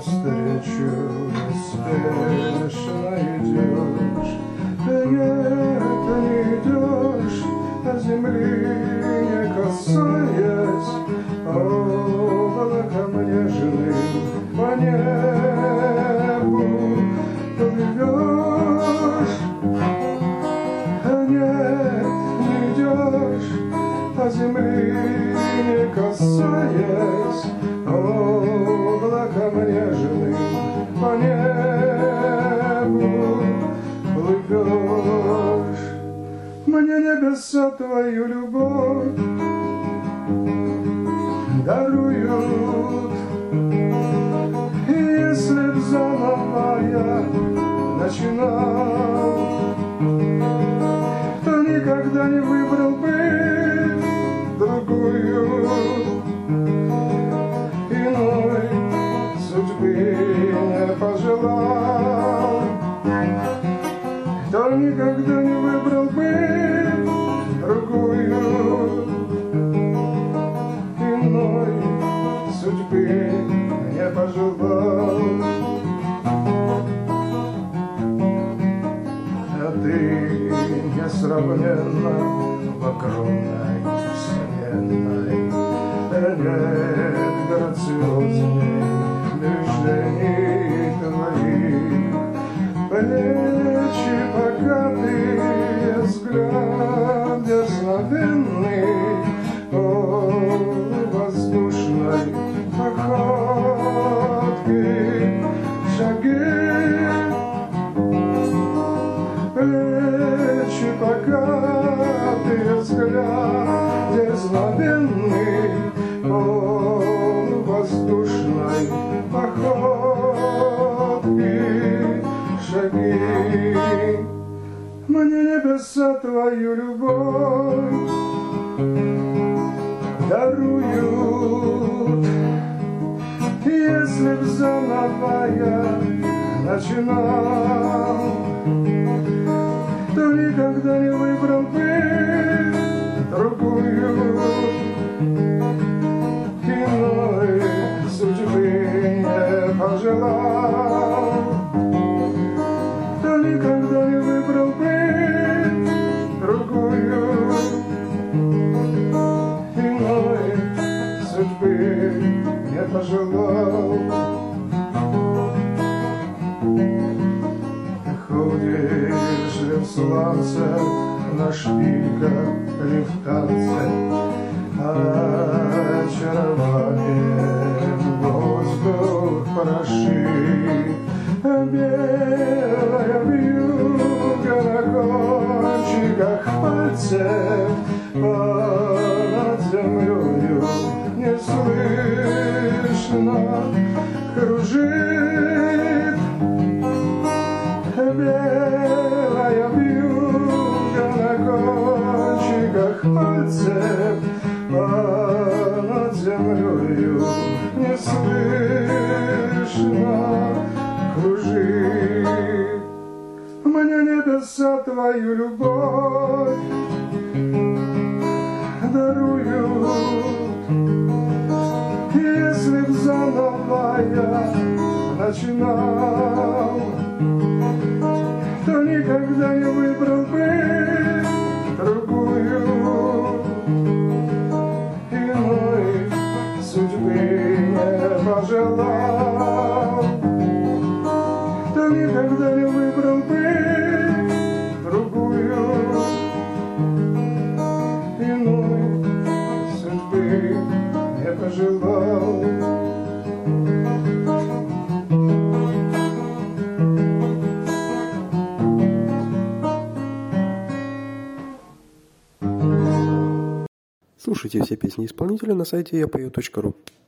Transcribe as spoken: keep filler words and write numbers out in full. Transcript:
навстречу неспешно идешь. Нет, не идешь, а земли не касаясь, облаком нежным по небу плывешь. Нет, не идешь, а земли не касаясь, облаком нежным по небу плывешь. Мне небеса твою любовь даруют, и если б заново я начинал, то никогда не выбрал бы другую, иной судьбы не пожелал, то никогда не выбрал бы другую, иной судьбы не пожелал. А ты несравненно в огромной вселенной, нет грациозней движений твоих, плечи покатые, взгляд дерзновенный, о воздушной походке шаги. Плечи покатые, взгляд дерзновенный, о воздушной походке шаги. Мне небеса твою любовь даруют, если б заново я начинал, то никогда не выбрал бы другую, иной судьбы не пожелал, то никогда не выбрал бы другую, иной судьбы не пожелал. Ходишь ли в сланце, на шпильках ли в танце, очарованием воздух прошит, белая вьюга на кончиках пальцев понад землею неслышно кружит. Белая вьюга на кончиках пальцев понад землею неслышно кружит. Мне небеса твою любовь даруют, если б заново я начинал, то никогда не выбрал бы другую, иной судьбы не пожелал, то никогда не выбрал бы другую, иной судьбы не пожелал. Слушайте все песни исполнителя на сайте я пою точка ру.